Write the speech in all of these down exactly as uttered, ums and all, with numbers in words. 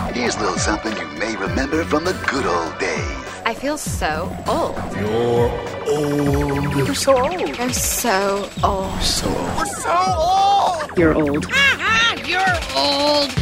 Here's a little something you may remember from the good old days. I feel so old. You're old. You're so old. You're so old. So old. We're so old. You're old. You're old.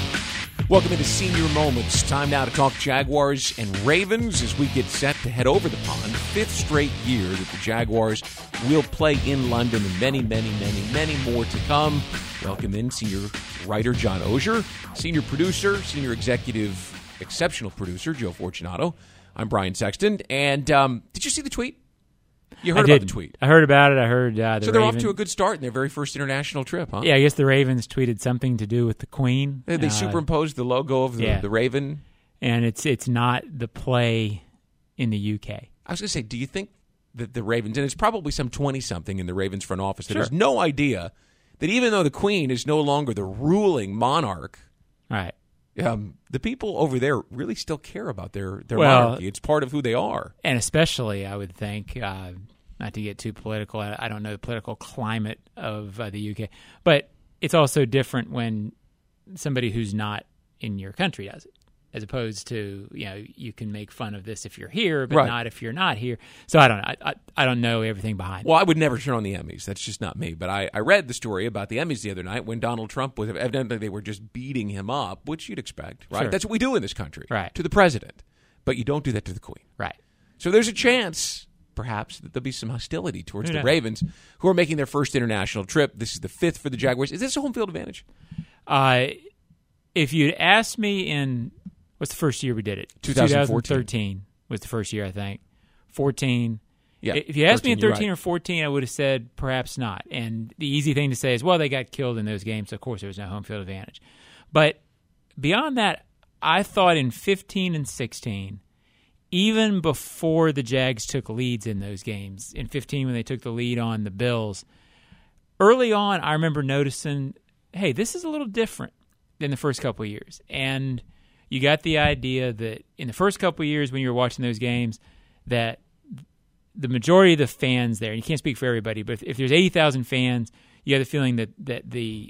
Welcome into Senior Moments. Time now to talk Jaguars and Ravens as we get set to head over the pond. Fifth straight year that the Jaguars will play in London, and many, many, many, many more to come. Welcome in senior writer John Oehser, senior producer, senior executive, exceptional producer Joe Fortunato. I'm Brian Sexton. And um, did you see the tweet? You heard I about did. the tweet. I heard about it. I heard uh, the So they're Raven- off to a good start in their very first international trip, huh? Yeah, I guess the Ravens tweeted something to do with the Queen. They, they uh, superimposed the logo of the, yeah. the Raven. and it's it's not the play in the U K. I was going to say, do you think that the Ravens, and it's probably some twenty-something in the Ravens front office, that Sure. has no idea that even though the Queen is no longer the ruling monarch, Right. um, the people over there really still care about their, their Well- monarchy. It's part of who they are. And especially, I would think, uh, not to get too political, I, I don't know the political climate of uh, the U K, but it's also different when somebody who's not in your country does it, as opposed to, you know, you can make fun of this if you're here, but Right. not if you're not here. So I don't know. I, I, I don't know everything behind it. Well, I would never turn on the Emmys. That's just not me. But I, I read the story about the Emmys the other night when Donald Trump was, evidently they were just beating him up, which you'd expect, right? Sure. That's what we do in this country. Right. To the president. But you don't do that to the Queen. Right. So there's a chance, perhaps, that there'll be some hostility towards Who the knows? Ravens, who are making their first international trip. This is the fifth for the Jaguars. Is this a home field advantage? Uh, if you'd asked me in, what's the first year we did it? twenty fourteen. twenty thirteen was the first year, I think. fourteen. Yeah, If you asked me in you're thirteen right. or fourteen, I would have said perhaps not. And the easy thing to say is, well, they got killed in those games. So of course, there was no home field advantage. But beyond that, I thought in fifteen and sixteen, even before the Jags took leads in those games, in fifteen when they took the lead on the Bills, early on, I remember noticing, hey, this is a little different than the first couple of years. And you got the idea that in the first couple of years when you were watching those games, that the majority of the fans there, and you can't speak for everybody, but if, if there's eighty thousand fans, you have the feeling that, that the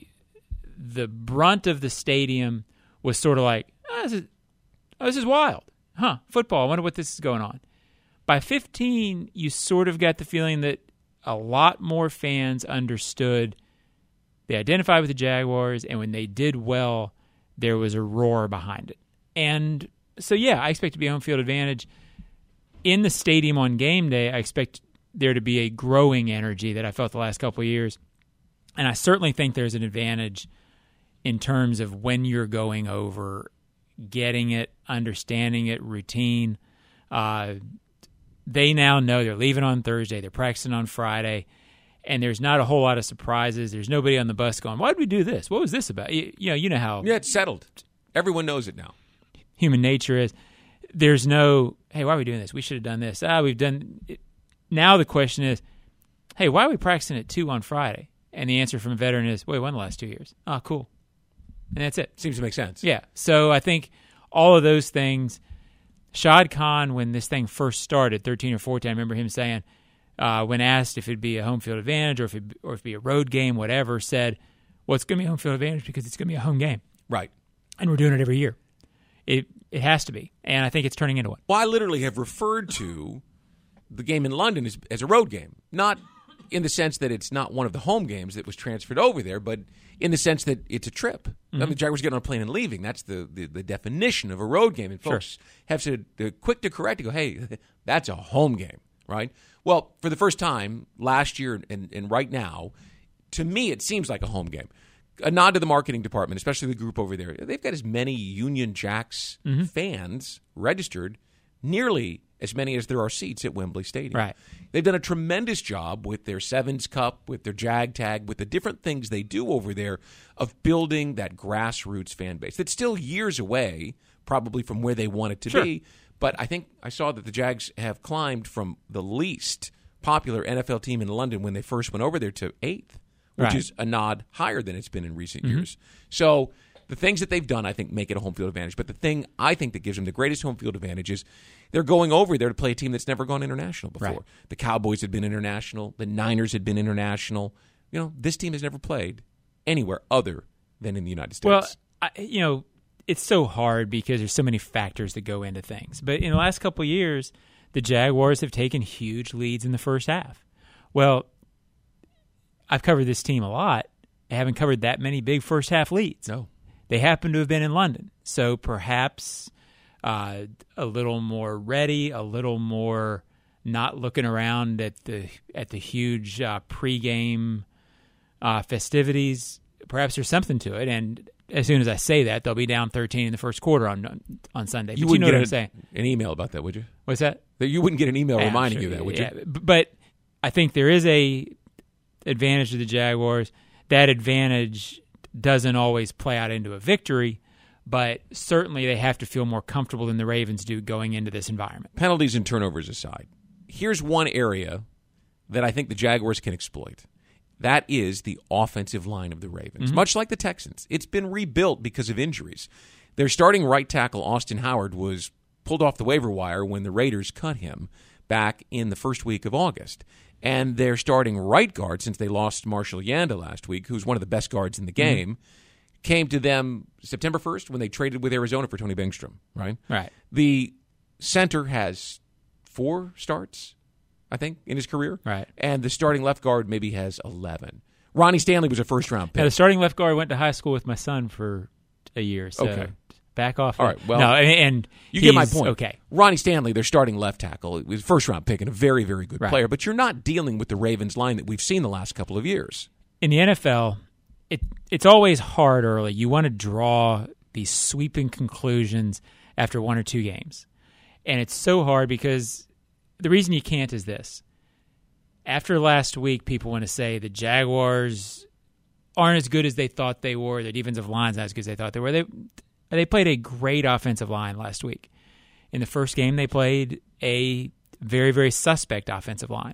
the brunt of the stadium was sort of like, oh, this is, oh, this is wild. Huh, football, I wonder what this is going on. By fifteen, you sort of got the feeling that a lot more fans understood. They identified with the Jaguars, and when they did well, there was a roar behind it. And so, yeah, I expect to be home field advantage. In the stadium on game day, I expect there to be a growing energy that I felt the last couple of years. And I certainly think there's an advantage in terms of when you're going over, getting it, understanding it, routine. Uh, they now know they're leaving on Thursday. They're practicing on Friday. And there's not a whole lot of surprises. There's nobody on the bus going, why did we do this? What was this about? You, you know, you know how Yeah, it's settled. Everyone knows it now. human nature is. There's no, hey, why are we doing this? We should have done this. Ah, we've done it. Now the question is, hey, why are we practicing at two on Friday? And the answer from a veteran is, well, we won the last two years. Oh, cool. And that's it. Seems to make sense. Yeah. So I think all of those things, Shad Khan, when this thing first started, thirteen or fourteen, I remember him saying, uh, when asked if it'd be a home field advantage or if, it, or if it'd be a road game, whatever, said, well, it's going to be a home field advantage because it's going to be a home game. Right. And we're doing it every year. It it has to be. And I think it's turning into one. Well, I literally have referred to the game in London as, as a road game. Not in the sense that it's not one of the home games that was transferred over there, but in the sense that it's a trip. Mm-hmm. I mean, the Jaguars getting on a plane and leaving. That's the, the, the definition of a road game. And folks Sure. have said, they're quick to correct to go, hey, that's a home game, right? Well, for the first time last year and, and right now, to me, it seems like a home game. A nod to the marketing department, especially the group over there. They've got as many Union Jacks Mm-hmm. fans registered, nearly as many as there are seats at Wembley Stadium. Right. They've done a tremendous job with their Sevens Cup, with their Jag Tag, with the different things they do over there of building that grassroots fan base. That's still years away, probably from where they want it to Sure. be. But I think I saw that the Jags have climbed from the least popular N F L team in London when they first went over there to eighth. Which Right. is a nod higher than it's been in recent Mm-hmm. years. So the things that they've done, I think, make it a home field advantage. But the thing I think that gives them the greatest home field advantage is they're going over there to play a team that's never gone international before. Right. The Cowboys had been international. The Niners had been international. You know, this team has never played anywhere other than in the United States. Well, I, you know, it's so hard because there's so many factors that go into things. But in the last couple of years, the Jaguars have taken huge leads in the first half. Well, I've covered this team a lot. I haven't covered that many big first half leads. No. They happen to have been in London. So perhaps uh, a little more ready, a little more not looking around at the at the huge uh, pregame uh, festivities. Perhaps there's something to it. And as soon as I say that, they'll be down thirteen in the first quarter on on Sunday. You but wouldn't you know get what an, I'm saying. an email about that, would you? What's that? That you wouldn't get an email Yeah, reminding sure, you that, would yeah. you? But I think there is a advantage to the Jaguars. That advantage doesn't always play out into a victory, but certainly they have to feel more comfortable than the Ravens do going into this environment. Penalties and turnovers aside, here's one area that I think the Jaguars can exploit. That is the offensive line of the Ravens. Mm-hmm. Much like the Texans, it's been rebuilt because of injuries. Their starting right tackle, Austin Howard, was pulled off the waiver wire when the Raiders cut him back in the first week of August. And their starting right guard, since they lost Marshall Yanda last week, who's one of the best guards in the game, mm-hmm. came to them September first when they traded with Arizona for Tony Bengstrom, right? Right. The center has four starts, I think, in his career. Right. And the starting left guard maybe has eleven. Ronnie Stanley was a first-round pick. Now, the starting left guard went to high school with my son for a year, so okay. back off. All right, well, no, and, and you get my point. Okay. Ronnie Stanley, their starting left tackle, was a first-round pick and a very, very good right. player, but you're not dealing with the Ravens line that we've seen the last couple of years. In the N F L, it it's always hard early. You want to draw these sweeping conclusions after one or two games. And it's so hard because the reason you can't is this. After last week, people want to say the Jaguars aren't as good as they thought they were. The defensive line's not as good as they thought they were. They they played a great offensive line last week. In the first game, they played a very, very suspect offensive line.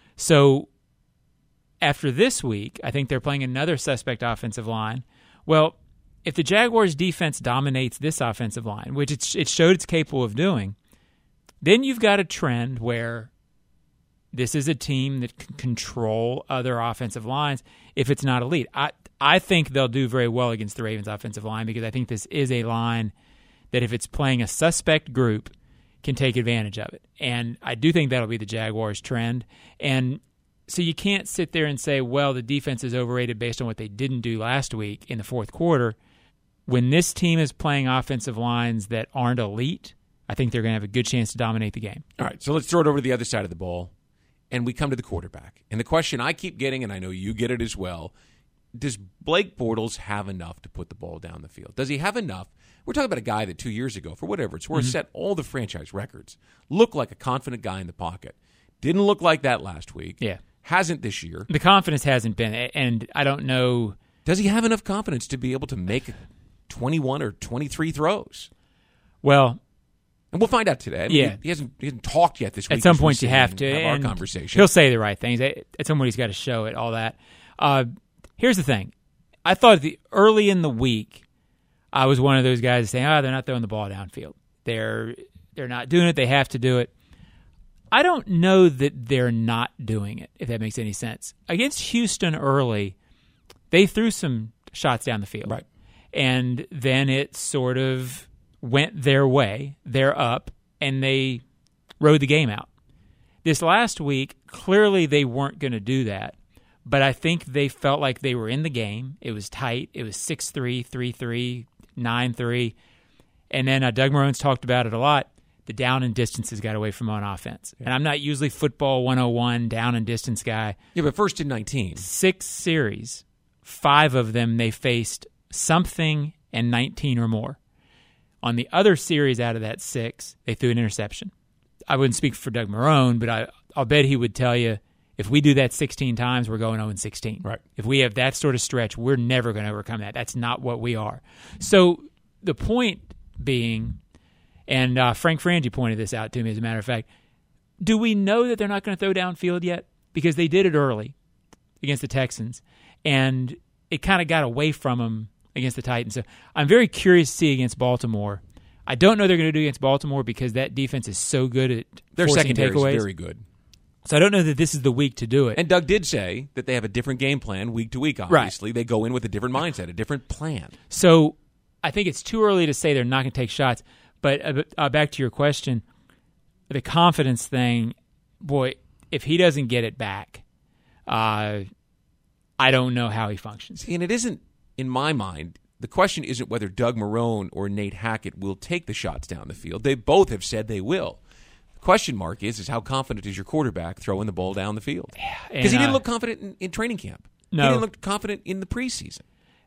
So after this week, I think they're playing another suspect offensive line. Well, if the Jaguars' defense dominates this offensive line, which it's, it showed it's capable of doing, then you've got a trend where this is a team that can control other offensive lines if it's not elite. I I think they'll do very well against the Ravens' offensive line because I think this is a line that if it's playing a suspect group can take advantage of it. And I do think that'll be the Jaguars' trend. And so you can't sit there and say, well, the defense is overrated based on what they didn't do last week in the fourth quarter. When this team is playing offensive lines that aren't elite, I think they're going to have a good chance to dominate the game. All right, so let's throw it over to the other side of the ball. And we come to the quarterback. And the question I keep getting, and I know you get it as well, does Blake Bortles have enough to put the ball down the field? Does he have enough? We're talking about a guy that two years ago, for whatever it's worth, mm-hmm. set all the franchise records. Looked like a confident guy in the pocket. Didn't look like that last week. Yeah. Hasn't this year. The confidence hasn't been, and I don't know. Does he have enough confidence to be able to make twenty-one or twenty-three throws? Well, and we'll find out today. I mean, yeah. he, he, hasn't, he hasn't talked yet this week. At some point you have to. Have and our conversation. He'll say the right things. At some point he's got to show it, all that. Uh, here's the thing. I thought the early in the week, I was one of those guys saying, oh, they're not throwing the ball downfield. They're they're not doing it. They have to do it. I don't know that they're not doing it, if that makes any sense. Against Houston early, they threw some shots down the field. Right. And then it sort of went their way. They're up, and they rode the game out. This last week, clearly they weren't going to do that, but I think they felt like they were in the game. It was tight. It was six three, three three, nine three. And then uh, Doug Marone's talked about it a lot. The down and distances got away from on offense. Yeah. And I'm not usually football one oh one down and distance guy. Yeah, but first in nineteen. Six series, five of them they faced something and nineteen or more. On the other series out of that six, they threw an interception. I wouldn't speak for Doug Marone, but I, I'll bet he would tell you if we do that sixteen times, we're going oh and sixteen. Right. If we have that sort of stretch, we're never going to overcome that. That's not what we are. So the point being, and uh, Frank Frangie pointed this out to me, as a matter of fact, do we know that they're not going to throw downfield yet? Because they did it early against the Texans, and it kind of got away from them against the Titans. So I'm very curious to see against Baltimore. I don't know they're going to do against Baltimore because that defense is so good at Their forcing secondary takeaways. is very good. So I don't know that this is the week to do it. And Doug did say that they have a different game plan week to week, obviously. Right. They go in with a different mindset, a different plan. So I think it's too early to say they're not going to take shots. But uh, uh, back to your question, the confidence thing, boy, if he doesn't get it back, uh, I don't know how he functions. See, and it isn't, in my mind, the question isn't whether Doug Marrone or Nate Hackett will take the shots down the field. They both have said they will. The question mark is, is how confident is your quarterback throwing the ball down the field? Because he didn't uh, look confident in, in training camp. No. He didn't look confident in the preseason.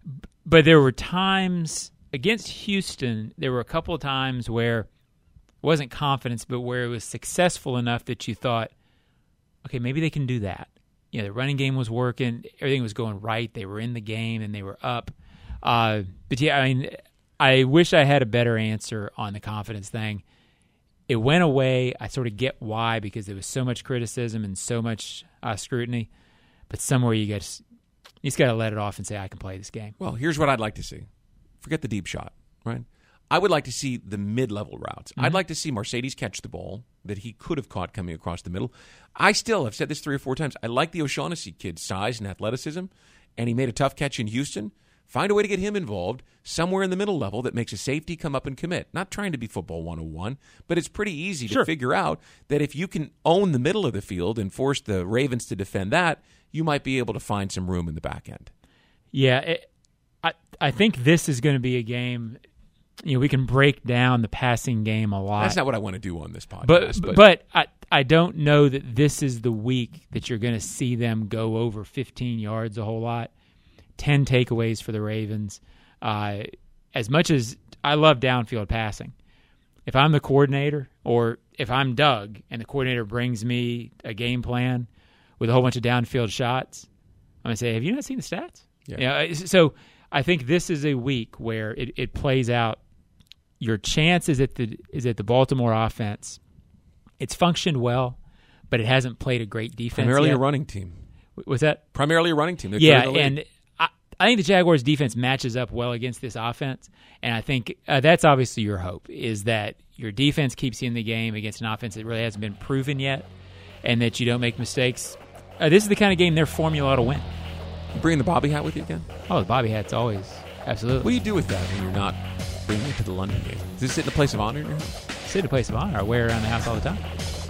But there were times against Houston, there were a couple of times where it wasn't confidence, but where it was successful enough that you thought, okay, maybe they can do that. You know, the running game was working, everything was going right, they were in the game, and they were up. Uh, but yeah, I mean, I wish I had a better answer on the confidence thing. It went away. I sort of get why, because there was so much criticism and so much uh, scrutiny. But somewhere you get, you just got to let it off and say, I can play this game. Well, here's what I'd like to see. Forget the deep shot, right? I would like to see the mid-level routes. Mm-hmm. I'd like to see Mercedes catch the ball that he could have caught coming across the middle. I still have said this three or four times. I like the O'Shaughnessy kid's size and athleticism, and he made a tough catch in Houston. Find a way to get him involved somewhere in the middle level that makes a safety come up and commit. Not trying to be football one oh one, but it's pretty easy to Sure. figure out that if you can own the middle of the field and force the Ravens to defend that, you might be able to find some room in the back end. Yeah, it, I I think this is going to be a game. You know, we can break down the passing game a lot. That's not what I want to do on this podcast. But but, but I I don't know that this is the week that you're going to see them go over fifteen yards a whole lot. ten takeaways for the Ravens. Uh, as much as I love downfield passing, if I'm the coordinator or if I'm Doug and the coordinator brings me a game plan with a whole bunch of downfield shots, I'm going to say, have you not seen the stats? Yeah. You know, so I think this is a week where it, it plays out. Your chance is at the is at the Baltimore offense. It's functioned well, but it hasn't played a great defense primarily yet. a running team. Was that? Primarily a running team. They're Yeah, third in the league. and I, I think the Jaguars' defense matches up well against this offense, and I think uh, that's obviously your hope, is that your defense keeps you in the game against an offense that really hasn't been proven yet, and that you don't make mistakes. Uh, this is the kind of game their formula ought to win. You bringing the Bobby hat with you again? Oh, the Bobby hat's always, absolutely. What do you do with that when you're not bringing it to the London game? Does this sit in a place of honor in your house? Sit a place of honor. I wear it around the house all the time.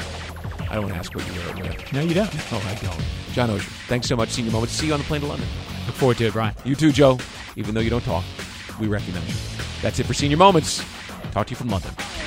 I don't want to ask what you wear it with. No, you don't. Oh, I don't. John Oehser, thanks so much. Senior Moments. See you on the plane to London. Look forward to it, Brian. You too, Joe. Even though you don't talk, we recognize you. That's it for Senior Moments. Talk to you from London.